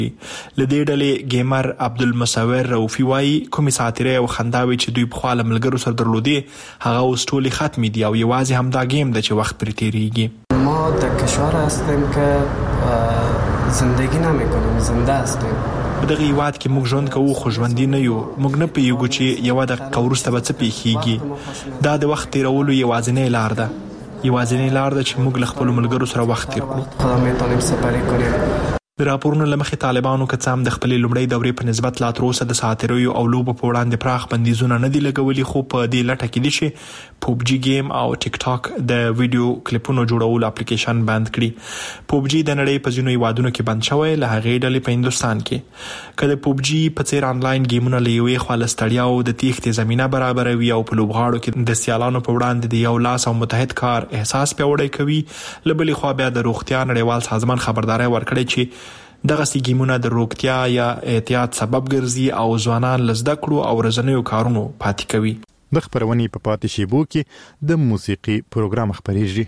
لدې ډلې ګیمر عبدالمصور رؤفي وایي کومې ساتیرې او خنداوي چې دوی پخوا له ملګرو سره درلودې هغه اوس ټولې ختمې دي او یوازې همدا گیم ده چې وخت پرې تیریږي. ما در کشور هستیم که زندگی نمیکنیم، زنده هستیم. بدغه هیواد کې موږ ژوند کوو خو ژوندي نه یو. موږ نه پوهیږو چې یوه دقیقه وروسته به څه پیښیږي. دا د وخت تیرولو یوازینۍ لار ده. یوازینۍ لار ده چې موږ له خپلو ملګرو سره وخت تیر کړو. خدا میتونیم سپری کنیم. د راپورونو له مخې طالبانو که څه هم د خپلې لومړۍ دورې په نسبت لا تر اوسه د ساتیریو او لوبو په وړاندې پراخ بندیزونه نه دي لګولي، خو په دې لټه کې دي چې پوبجي گیم او ټیک ټاک د ویډیو کلیپونو جوړولو اپلیکیشن بند کړي. پوبجي د نړۍ په ځینو هیوادونو کې بند شوی، له هغې ډلې په هندوستان کې. که د پوبجي په څیر آنلاین گیمونه له یوې خوا له ستړیاو د تیښتې زمینه برابروي او په لوبغاړو کې د سیالانو په وړاندې د یو لاس او متحد کار احساس پیاوړی کوي، له بلې خوا بیا د روغتیا نړیوال سازمان خبرداری ورکړی چې دغه گیمونه د روغتیا یا احتیاط سبب ګرځي او ځوانان له زده کړو او رسنیو کارونو پاتې کوي. د خبرونې په پاتې شیبو کې د موسیقي پروګرام خبرېږي.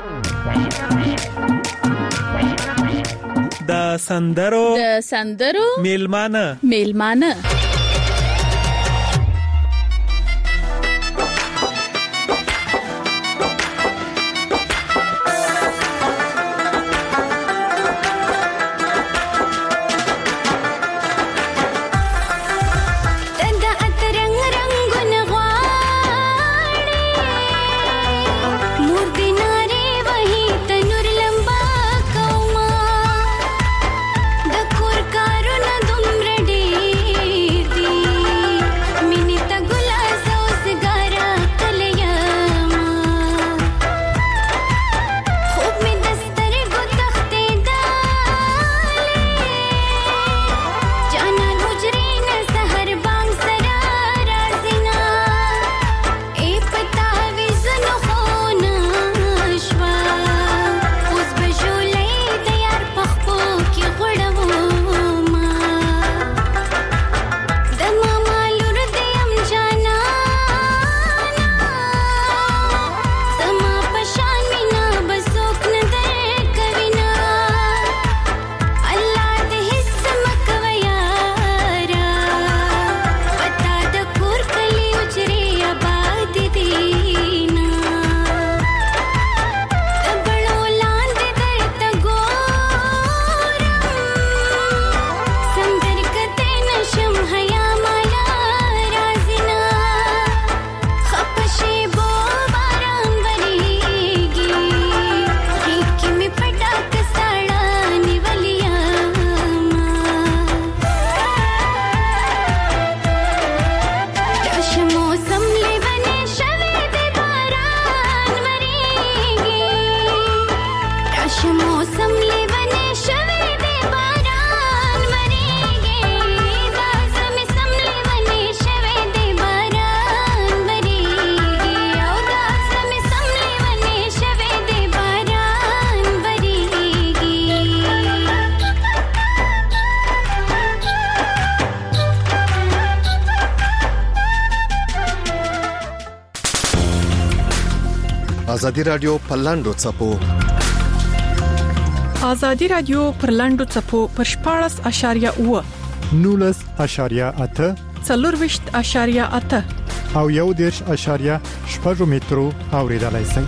د سندرو میلمانه ازادي رادیو په لاندو څپو ازادي رادیو پر لاندو څپو پر 14.8 19.8 24.8 او 1.8 مترو اوریدلای شئ.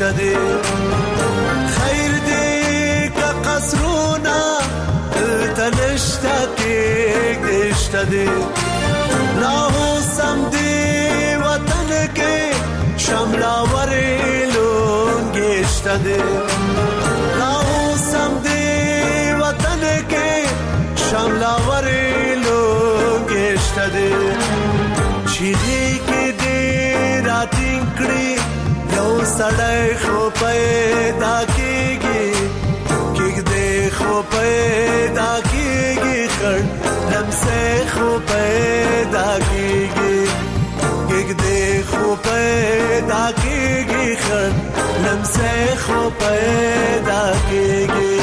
گشته دی خیر دی که قصرونا تنشتا که گشته دی لاهو سم دی وطن که شملاوری لون گشته دی لاهو سم دی وطن که شملاوری لون گشته دی چیزی که دی راتین کری یو سڑای خو پیدا کیگی کیگ دی خو پیدا کیگی خر لمسه خو پیدا کیگی کیگ دی خو پیدا کیگی خر لمسه خو پیدا کیگی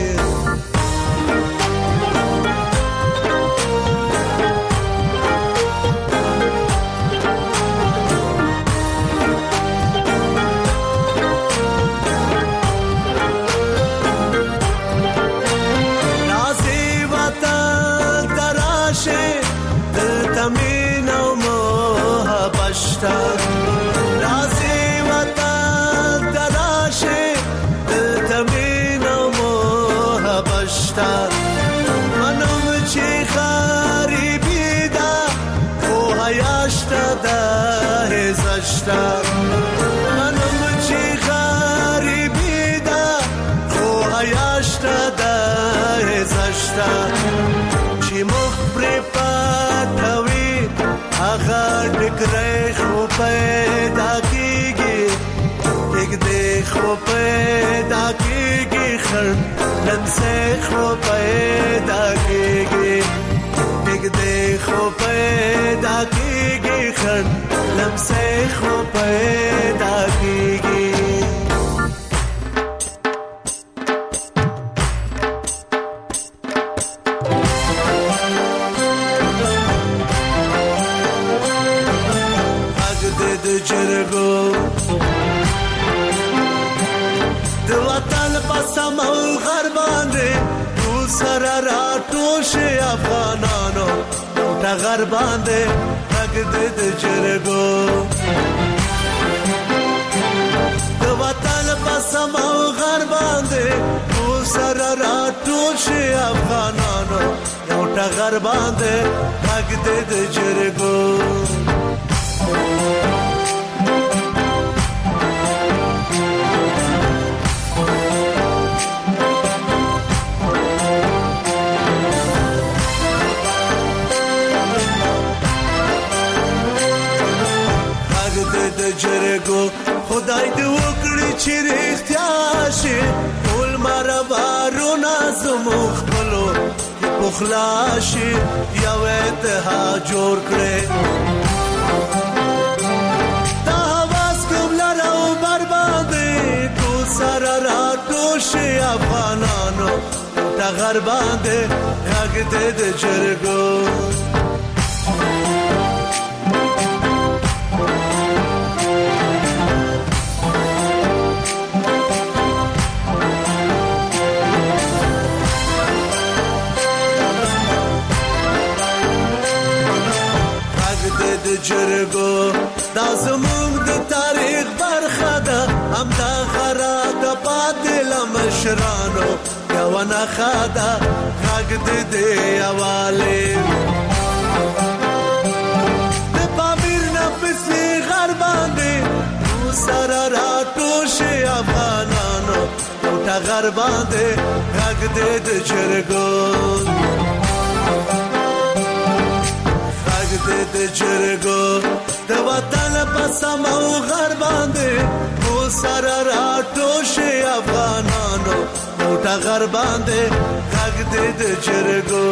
رازی وطن تراشه تمین و محبشتا منم چی خریبی دا خو حیاشتا دا هزشتا منم چی خریبی دا خو حیاشتا دا هزشتا چی مخبری پاتوی آغا ڈکرے خو پیدا کیگی ایک دے خو پیدا کیگی خر لمسے خو پیدا کیگی ایک دے خو پیدا کیگی خر لمسے خو پیدا کیگی جرگو دو وطن پسم او غربانده دو سر را توش افغانانو تا غربانده تک دید جرگو دو وطن پسم او غربانده دو سر را توش افغانانو تا غربانده تک دید جرگو جرگو خدای دې وکړي چې رښتیا شي ټول مربارونه زموږ خپلو پخلا شي یو اتحاد جوړ کړي دا هواس کوم لرو برباندې تو سره راټول شي افغانانو تا غر باندې غږ دې د جرګو جرګو دا زموږ د تاریخ برخه ده هم دا غره د پاتې لمشرانو یو نه خاده غږ دې دی اواله د پامیر نه پسې غر باندې تو سره راټول شي افغانانو تا غر باندې غږ دې د جرګو د جرګو د وطن په سمو غر باندې کو سره راټول شي افغانانو موټه غر باندې غږ دې د جرګو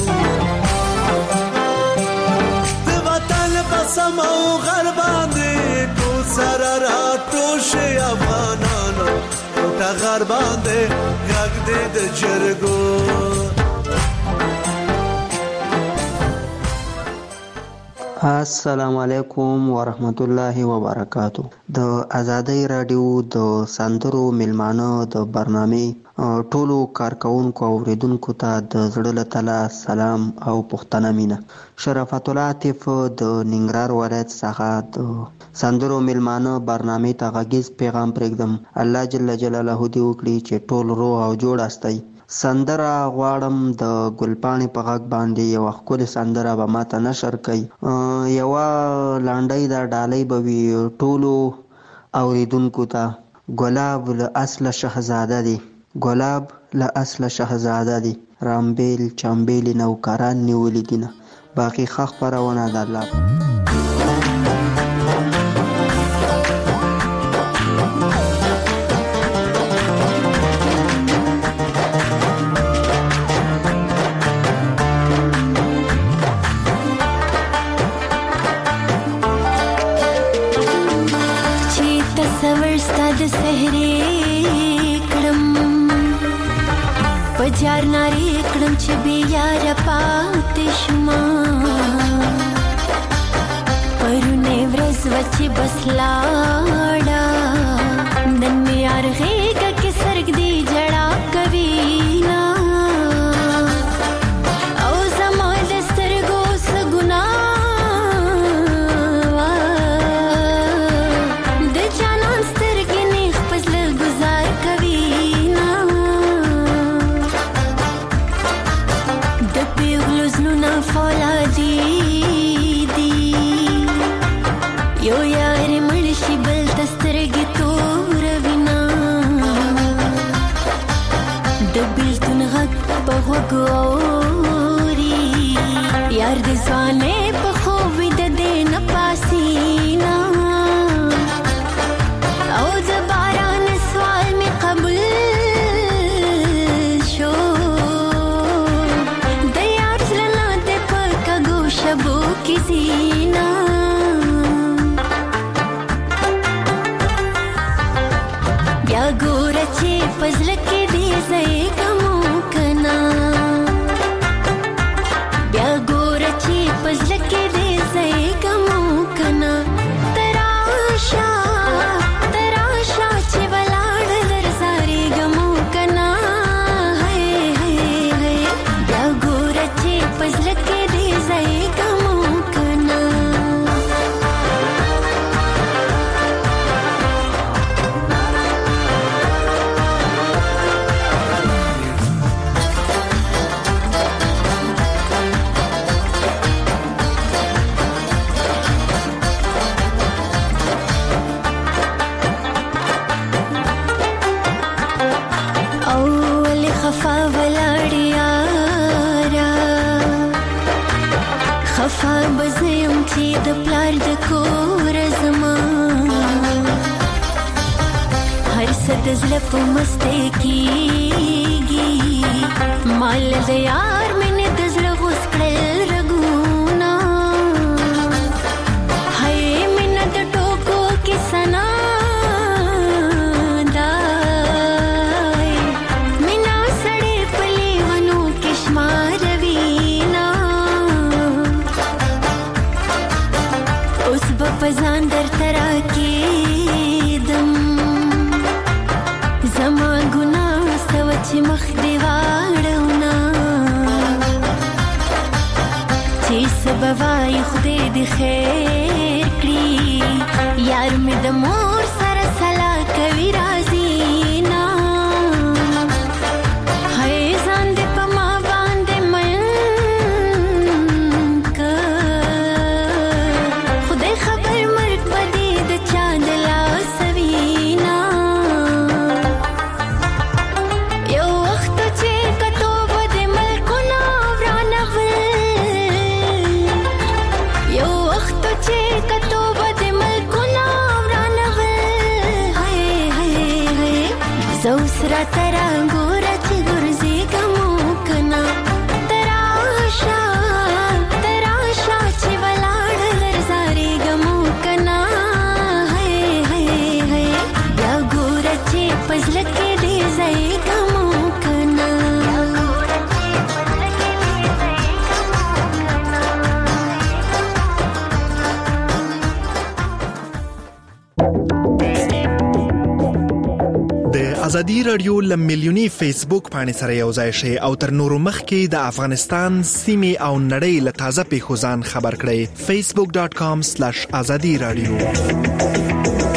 د وطن په سمو غر باندې کو سره راټول شي افغانانو موټه غر باندې غږ دې د جرګو السلام علیکم ورحمت الله وبرکاتو. د آزادۍ رادیو د سندرو میلمانه د برنامې ټولو کارکونکو او اوریدونکو ته د زړه له تله سلام او پښتنه مینه. شرافت الله عاطف د ننګرهار ولایت څخه د سندرو میلمانه برنامې ته غږیز پیغام پرېږدم. الله جل جلاله دې وکړي چې ټول روغ او جوړ استئ. سندره غواړم د ګلپاڼې په غږ باندې یوه ښکلې سندره به ماته نشر کوي. یوه لنډۍ د ډالۍ به وي ټولو اوریدونکو ته. ګلاب له اصله شهزاده دی، ګلاب له اصله شهزاده دی، رامبیل چمبیل نوکران نیولي دینه. باقي ښه خپرونه د الله. پجار ناری کړم چې بیار پاتې شما پرونه ورځ وچې بس لاړه نن مې یار غېږه کې سرګ دی جړا کوي نا او زما د سترګو څه ګناه د جانان سترګې نیغ په زړه ګزار کوي فولادي دي یو یار مړ شي بل دسترګې تور وینا د بیلتون غږ په غوږ اوري یار د ځوانۍ په خوب د دې نه پاسینا او د باران سوال مې قبول شو شبو کی زینا بیا ګوره چې پزله کې دې ځای کمو کنا بیا ګوره چې پزله کې دې ځای کمو کنا تراشا تراشا چې ولاړ درځاري ګمو کنا هي هي هي بیا ګوره چې پزله کې دې ځای د پلار د کور زما هر څه د زړه په مسته کېږي مال د یار مینې د زړه غوڅ کړل رګونه هی مینه د ټوکو کې ثنا دی مینه سړې په لیونو کې شماروي پزان در ترا کېدم زما ګناه سوه چې مخ دې واړونا چې څه به وایي خدای دې خیر کړي یار مې د مور سره سلا کوي راځي نه هی ځان دې په ما باندې مین زوسرا ترا ګوره چې ګرځي ګمو کنا تراشا تراشا چې ولاړ درځاري ګمو کنا هي هي هي بیا ګوره چې پزله کې دې ځای ګمو کنا ازادي رادیو لمیلیونی فیسبوک باندې سره یو ځای شي او تر نورو مخکې د افغانستان سیمې او نړۍ له تازه پیښو ځان خبر کړئ. facebook.com/azadi radio.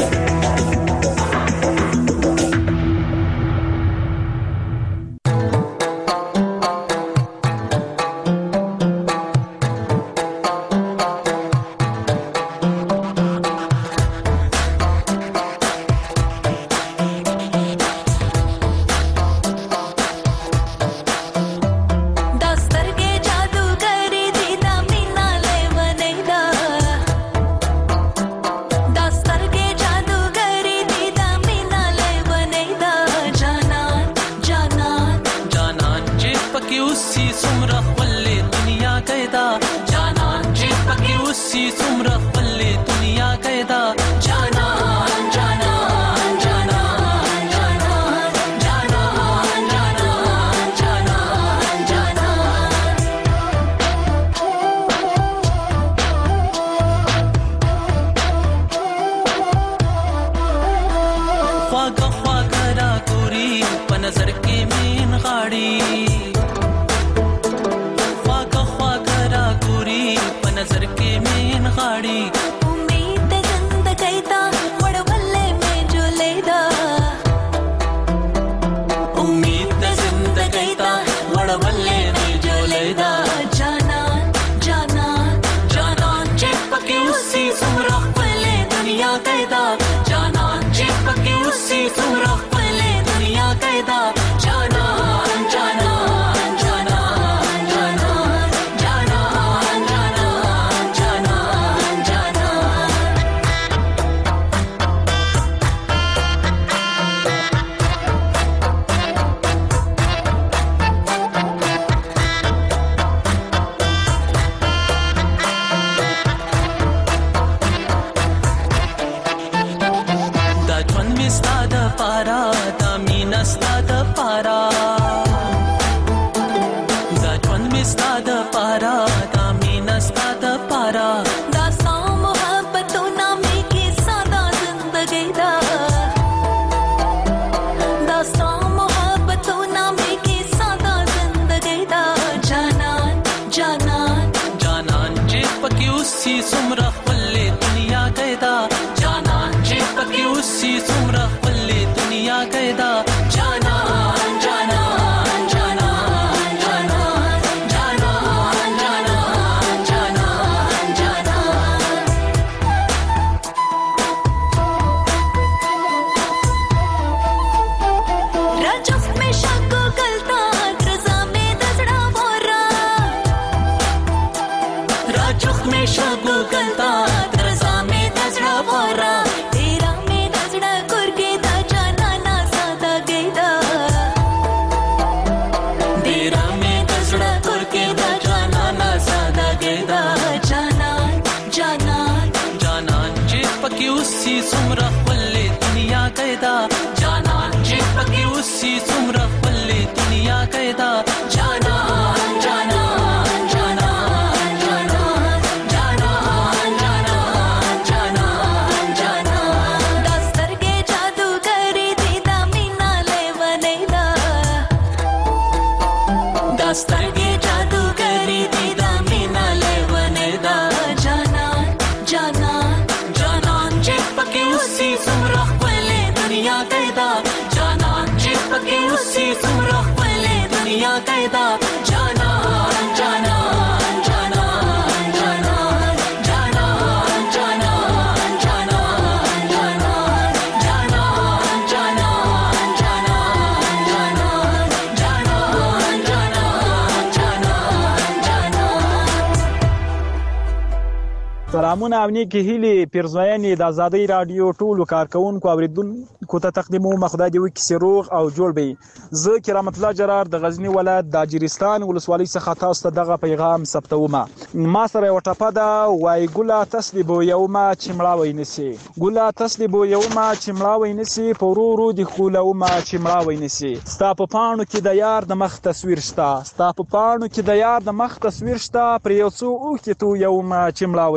سلامونه او نیکی هیلې پیرزوینې د ازادۍ رادیو ټولو کارکونکو اوریدونکو ته تقدیموم. خدای دې وکړي چې روغ او جوړ وي. زه کرام الله جرار د غزنی ولایت د اجرستان ولسوالۍ څخه تاسو ته دغه پیغام ثبتوم. ما سره یو ټپه ده، وای ګله تسلیبو یوما چې مړاوی نسی، ګله تسلیبو یوما چې مړاوی نسی، پورورو د خولوما چې مړاوی نسی. ستا په پاڼو کې د یار د مخ تصویر شته، ستا په پاڼو کې د یار د مخ تصویر شته، پر یو څو اوښکې تو یوما چې مړاوی نسی.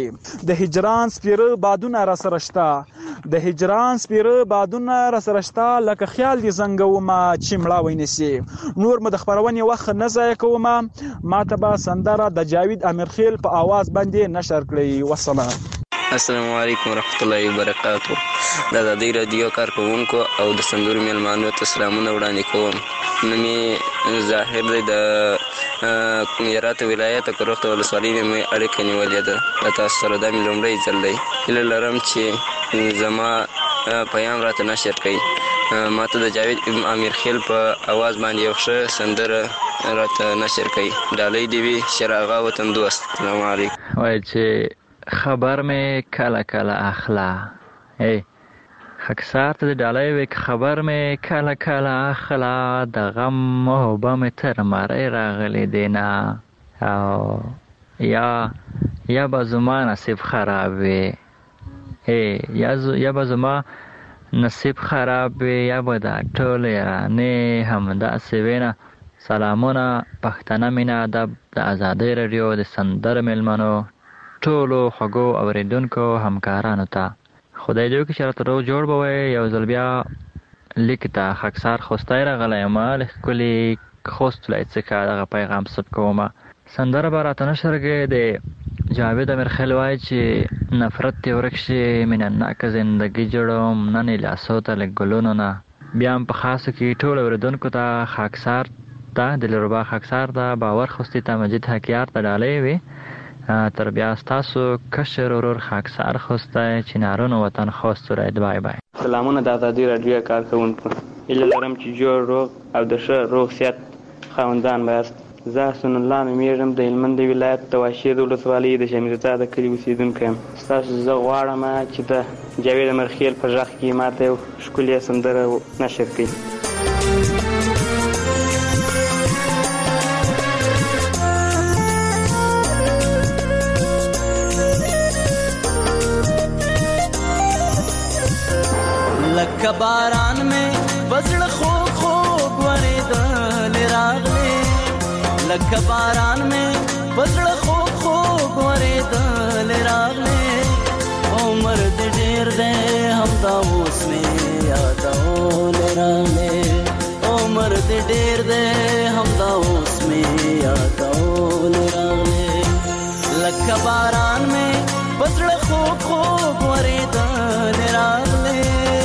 د هجران سپیره بادونه را سره شته د هجران سپیره بادونه را سره شته لکه خیال دې زنګومه چې مړه ونیسي نور مو د خبرونې وخت نه ضایع کومه ماته به سندره د جاوید امیرخیل په आवाज باندې نشر کړئ والسلام. السلام علیکم ورحمت الله وبرکاتو. د ازادۍ رادیو کارکوونکو او د سندرو میلمانو ته سلامونه وړاندې کوم. نومې ظاهر دی د هرات ولایت کروخته ولسوالۍ مې اړیکه نیولې ده. له تاسو سره دا مې لومړی ځل دی. هیله لرم چې زما پیام راته نشر کړئ. ماته د جاوید امیرخیل په आवाज باندې یو ښه سندره راته نشر کړئ. ډالۍ دې وي شراغا وطن دوست. السلام علیکم. وایي چې خبر مې کله کله اخلا خاکسار ته د ډالۍ وي خبر مې کله کله اخلا د غم محبه مې تر مری راغلی دینا او یا به زما نصیب خراب وي یا به زما نصیب خراب وي یا به دا ټول یارانې همداسې وي نه. سلامونه پښتنه مینه ادب د ازادۍ راډیو د سندرو میلمنو ټولو خوږو اوریدونکو همکارانو ته خدای دې وکړي چې راته روغ جوړ به وی. یو ځل بیا لیک ته خاکسار خوستی راغلی یم ښکلي خوست ولایت څخه دغه پیغام ثبت کومه. سندره به راته نشر کړې د جاوید امیرخیل وایي چې نفرت دې ورک شي مینهناکه زندګي جوړوم نن یې لاسو ته له ګلونو نه. بیا هم په خاصو کې ټولو اوریدونکو ته خاکسار ته دلربا خاکسار ته باور خوستي ته مجید حکیار ته ډالۍ وي. تر بیا ستاسو کشر ورور خاکسار خوستی چنارونو وطن خوست ورید. بای بای. سلامونه د ازادۍ راډیو کارکوونکو. هیله لرم چې جوړ روغ او د ښه روغ صحت خاوندان بایاست. زه حسن الله نومیږم د هلمند ولایت د واشیر ولسوالۍ د شمیرزا د کلي اوسېدونکی یم. ستاسو زه غواړم چې د جاوید امیرخیل په غږ کې ماته یو ښکلې سندره نشر کړئ. لکه باران مې بزړه خوږ خوږ ورېدل راغلې لکه باران مې بزړه خوږ خوږ ورېدل راغلې عمر دې ډېر دی همدا اوس مې یادول راغلې عمر دې ډېر دی همدا اوس مې یادول راغلې لکه باران مې بزړه خوږ خوږ ورېدل راغلې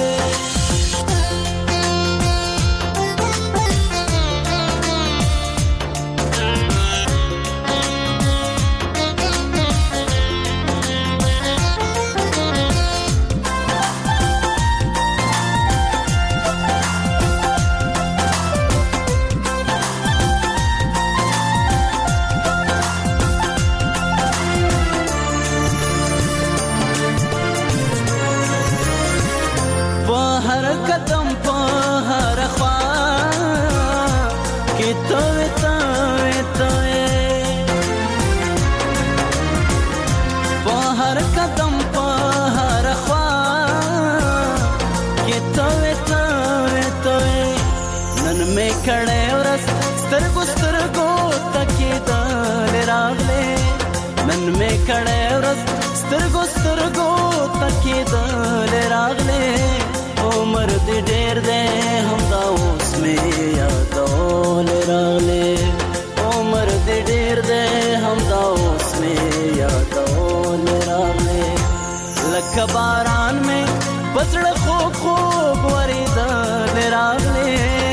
سترګو سترګو تکېدل راغلې عمر دې ډېر دی همدا اوس مې یادول راغلې عمر دې ډېر دی همدا اوس مې یادول راغلې لکه باران مې بزړه خوږ خوږ ورېدل راغلې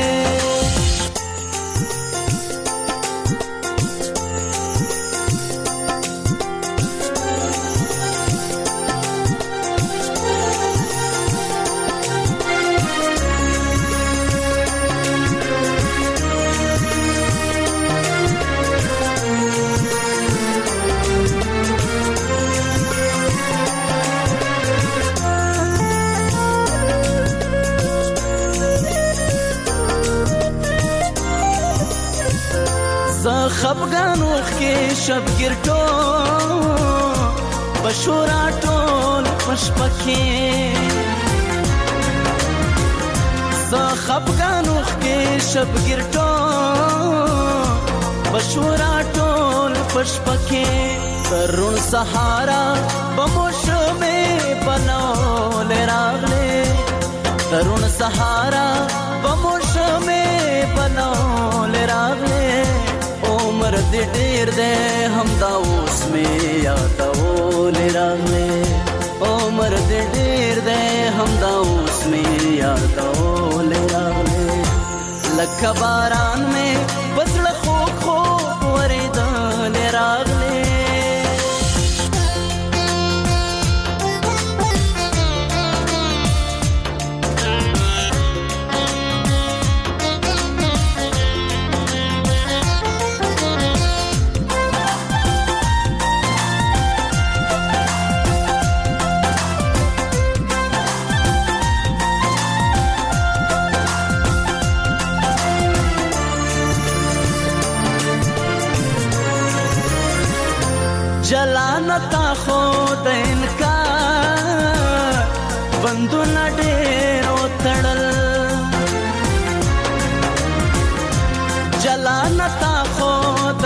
خفګان وخت کې شبګیر ټول بشورا ټول پشپکې زه خفګان وخت کې شبګیر ټول بشورا ټول پشپکې ترون سهارا بموشمه بنول راغله ترون سهارا بموشمه بنول راغله عمر دې ډېر دې همدا اوس مې یادول راغله عمر دې ډېر دې همدا اوس مې یادول راغله لکه باران مې بزړه خو خو ورېدل راغله جلانتا خود انکار بندونه ډېر وتړل جلانتا خود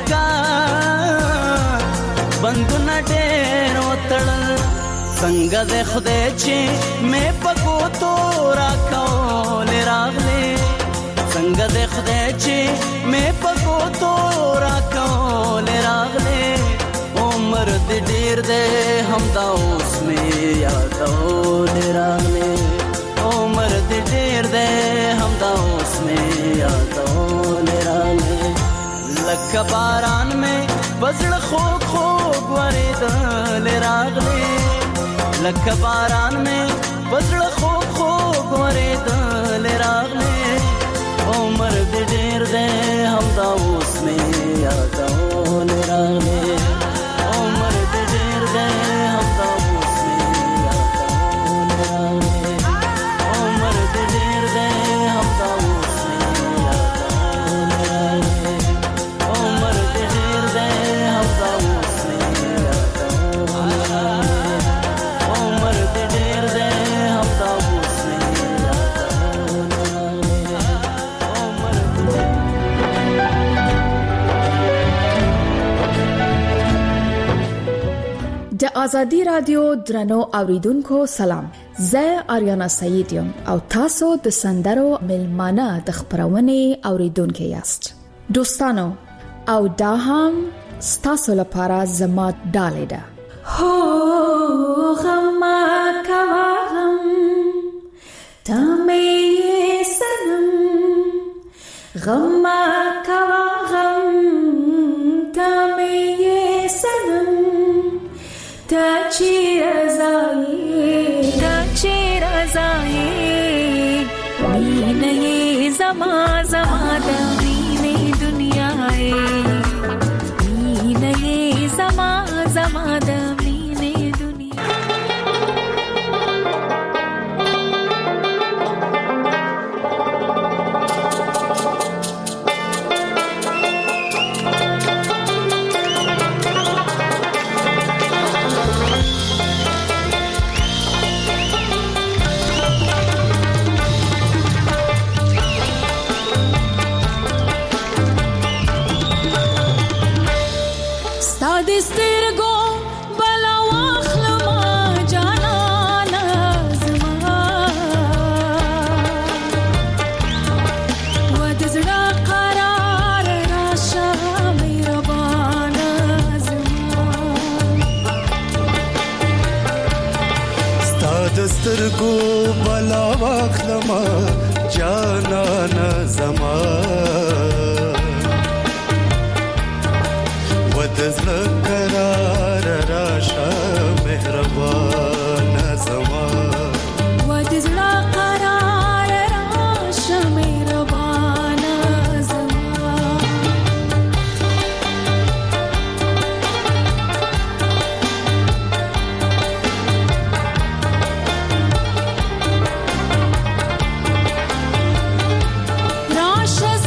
انکار بندونه ډېر وتړل څنګه دې خدای چې مې پکو تو راکول راغله څنګه دې خدای چې مې پکو تو راکول راغله عمر دې ډېر دې همدا اوس مې یادول راغله عمر دې ډېر دې همدا اوس مې یادول راغله لکه باران مې بزړه خوږ خوږ ورېدل راغله لکه باران مې بزړه خوږ خوږ ورېدل راغله عمر دې ډېر دې همدا اوس مې یادول راغله د ازادي رادیو درنو اوریدونکو سلام زه آریانا سعید یم او تاسو د سندرو ملمانه د خبرونه اوریدونکو یاست دوستانو او دا هم ستاسو لپاره زما ډالې ده هو غما کوم تمه سنم غما کوم تمه سنم تا چیر ازائی مینه زما زما د مینه دنیا مینه زما زما د مینه دنیا سترګو بلا واخلما جانانا زما ودزړه قرار راشه مهربان زما ودزړه قرار راشه مهربان زما راشه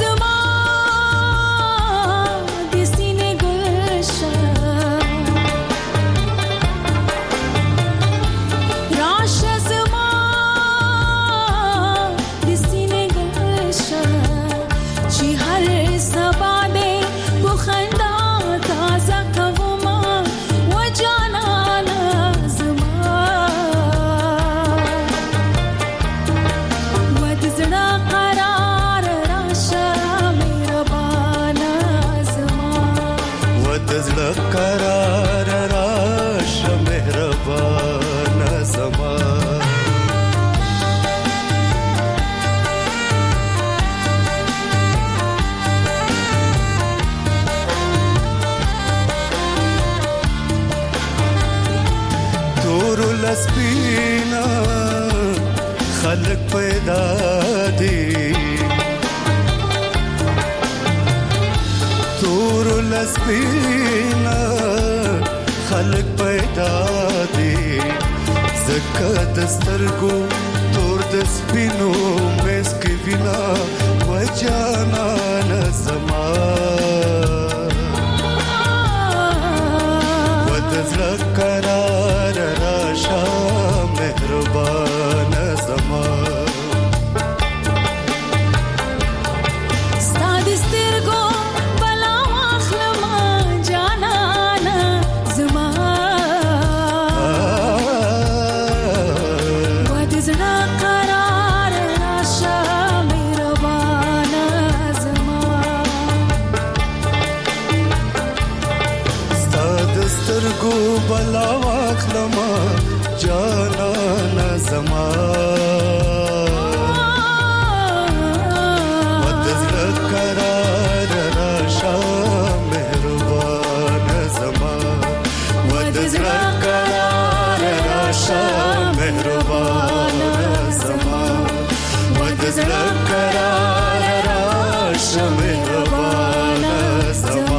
لسپینا خلق پیدا دی تور لسپینا خلق پیدا دی زکه دسترګو تور د سپینو مسک وینا وجانا نظما ودزړه قرار راشه مهربان زما بلا واخلما جانا نظما ودزړه قرار راشه مهربان زما ودزړه قرار راشه مهربان زما ودزړه قرار راشه مهربان زما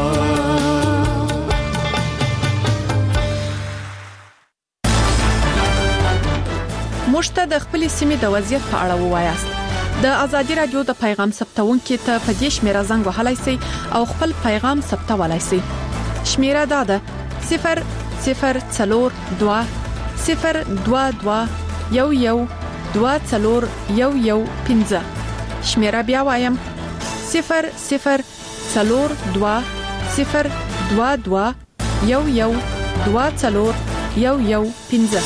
موږ ته د خپل سیمې د وضعیت په اړه ووایاست د ازادي رادیو د پیغام ثبتونکو ته په دې شمیره زنګ وهلای شئ او خپل پیغام ثبتولای شئ شمیره دا ده 0042 022112415 شمیره بیا وایم 0042112415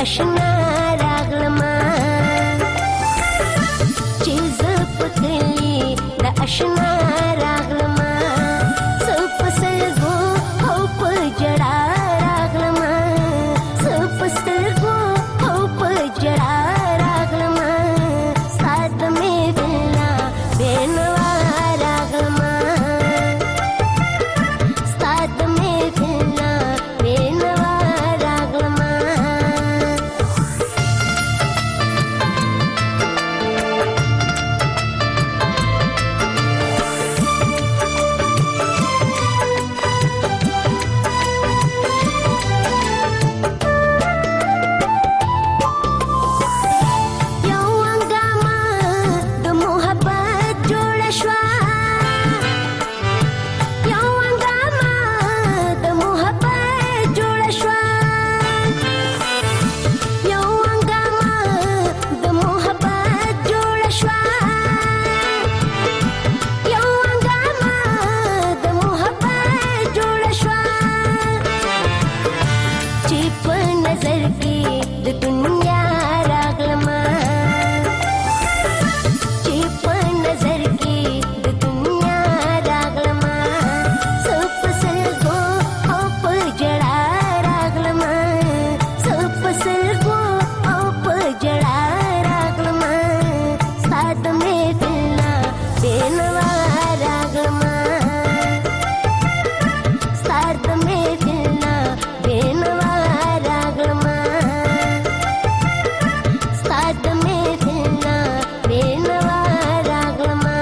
آشنا راغلما چې زه په کلي د آشنا راغلما زه په سترګو او په ژړا راغلما زه په سترګو او په ژړا راغلما ستا د محفلنا بېنوا راغلما ستا د محفلنا بېنوا راغلما یو هنګامه د محبت جوړه شوه یو هنګامه د محبت جوړه شوه یو هنګامه د محبت جوړه شوه یو هنګامه د محبت جوړه شوه چې په نظر کې د دنیا راغلما چې په نظر کې د دنیا راغلما زه په سترګو او په ژړا راغلما زه په سترګو او په ژړا راغلما ستا د محفلنا بېنوا راغلما ستا د محفلنا بېنوا راغلما ستا د محفلنا بېنوا راغلما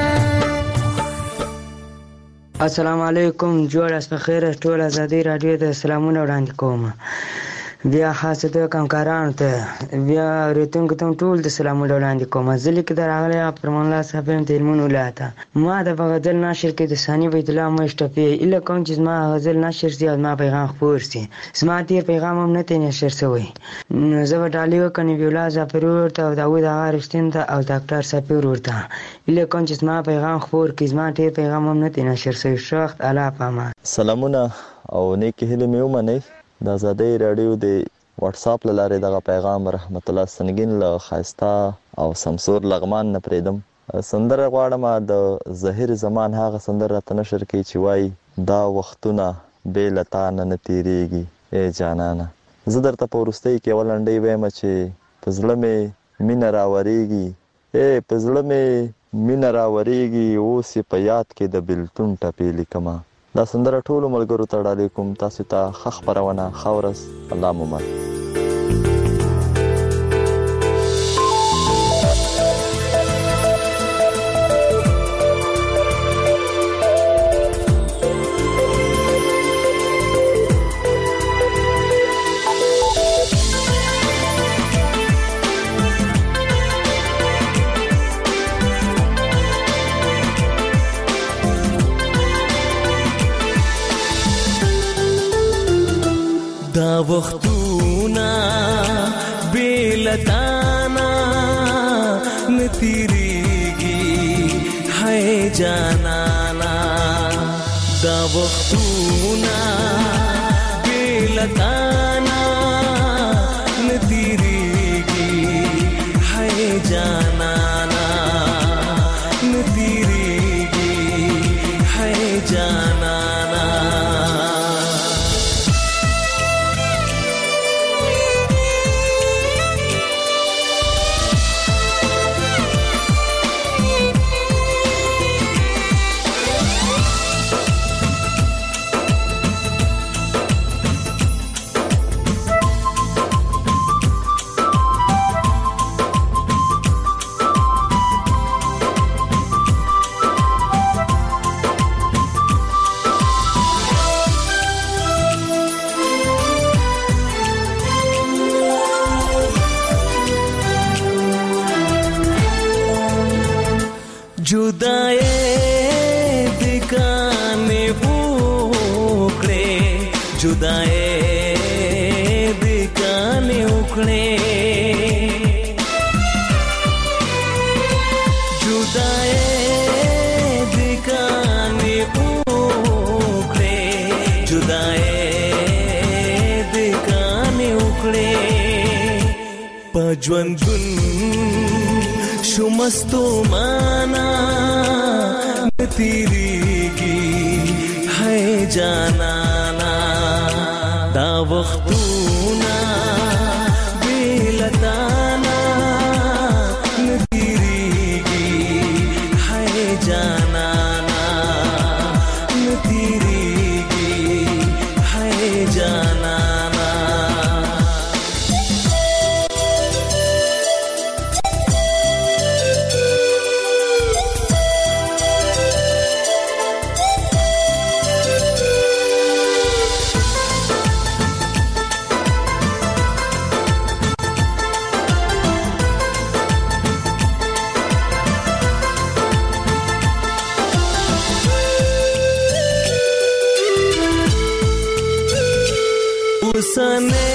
السلام علیکم جوړ اس په خیر ټول ازادي رادیو ته سلامونه وړاندې کوم بیا خاصه د کمکارانو ته بیا ریتونکو ته ټول د سلامونه وړاندې کوم ځلې کې دراغله پرمان الله صاحب ته علمون ولاته ما د غزل نشر کې د ثاني بیت الله مشتفي الا کوم چې ما غزل نشر سي او ما پیغام خپور سي سما دې پیغام هم نه ته نشر سوی نو زه وډالې وکني ویلا زفر ورته او داوود غارشتین ته او ډاکټر سپیر ورته الا کوم چې ما پیغام خپور کې ما دې پیغام هم نه ته نشر سوی شخص الا پاما سلامونه او نیک هیله مې ومنئ د آزادۍ راډیو د واتس اپ له لارې دغه پیغام رحمت الله سنگین له ښایسته او سمسور لغمان نه پرېږدم سندره غواړم د ظهیر زمان هغه سندره راته نشر کوي چې وایي دا وختونه بې له تا نه تېرېږي ای جانانه زه درته په وروستۍ کې یوه لنډۍ وایم چې په زړه مې مینه راورېږي په زړه مې مینه راورېږي اوس یې په یاد کې د بېلتون ټپې لیکمه دا سندره ټولو ملګرو ته ډالۍ کوم تاسو ته ښه خپرونه ښه ورځ الله مو مل دا وختونه بیلتانا نتیریگی ہے جانانا دا وختونه بیلتانا نتیریگی ہے جانانا نتیریگی ہے جانانا जुदाए दिखाने उखड़े जुदाए दिखाने उखड़े जुदाए दिखाने उखड़े जुदाए दिखाने उखड़े ژوندون شومستو مانا تیریږي هاي جانانا دا وختونه بلتانا تیریږي هاي جانانا تیریږي هاي جانانا उसने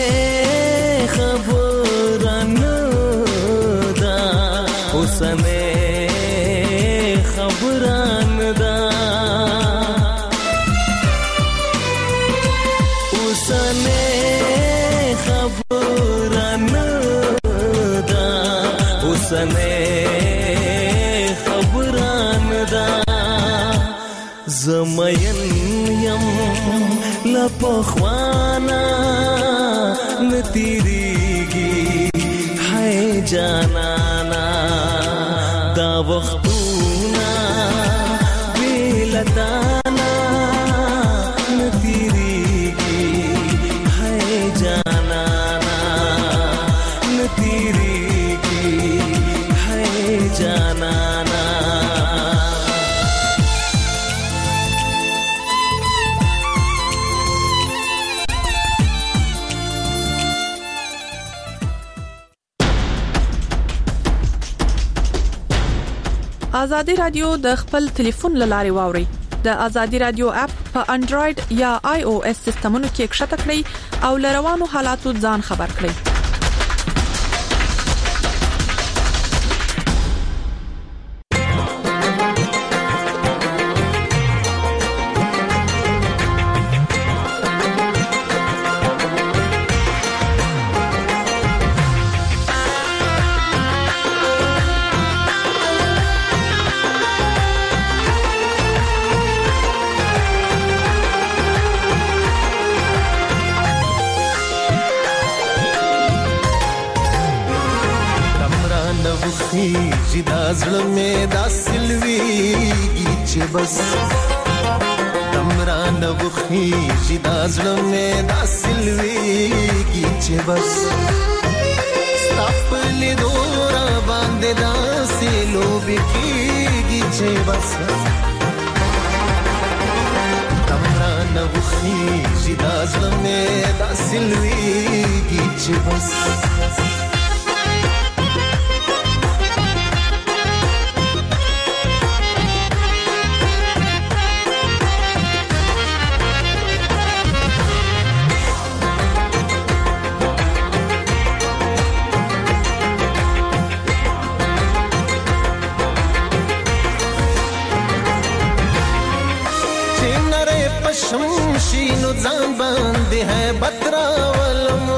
खबरन दा उसने खबरन दा उसने खबरन दा उसने खबरन दा زمین یم لپخوانا نتیریگی هاي جانانا دا وختونا بیلتانا نتیریگی هاي جانانا نتیریگی هاي جانانا ازادي رادیو د خپل ټلیفون لاري واوري د ازادي رادیو اپ په انډراید یا آی او اس سیستمونو کې ښکته کړئ او لروانو حالاتو ځان خبر کړئ دا زړه مې دا سلويږي چې بس تمرا نه وخیږي دا زړه مې دا سلويږي چې بس خپل دورا باندې دا سلوبي کیږي چې بس تمرا نه وخیږي دا زړه مې دا سلويږي چې بس شمشینو ځان باندې ہے بتراولم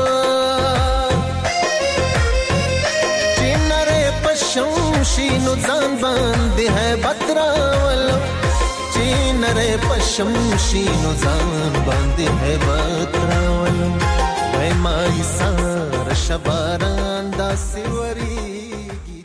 چینره پشمشینو ځان باندې ہے بتراولم چینره پشمشینو ځان باندې ہے بتراولم وای مای سار شباران دا سیوري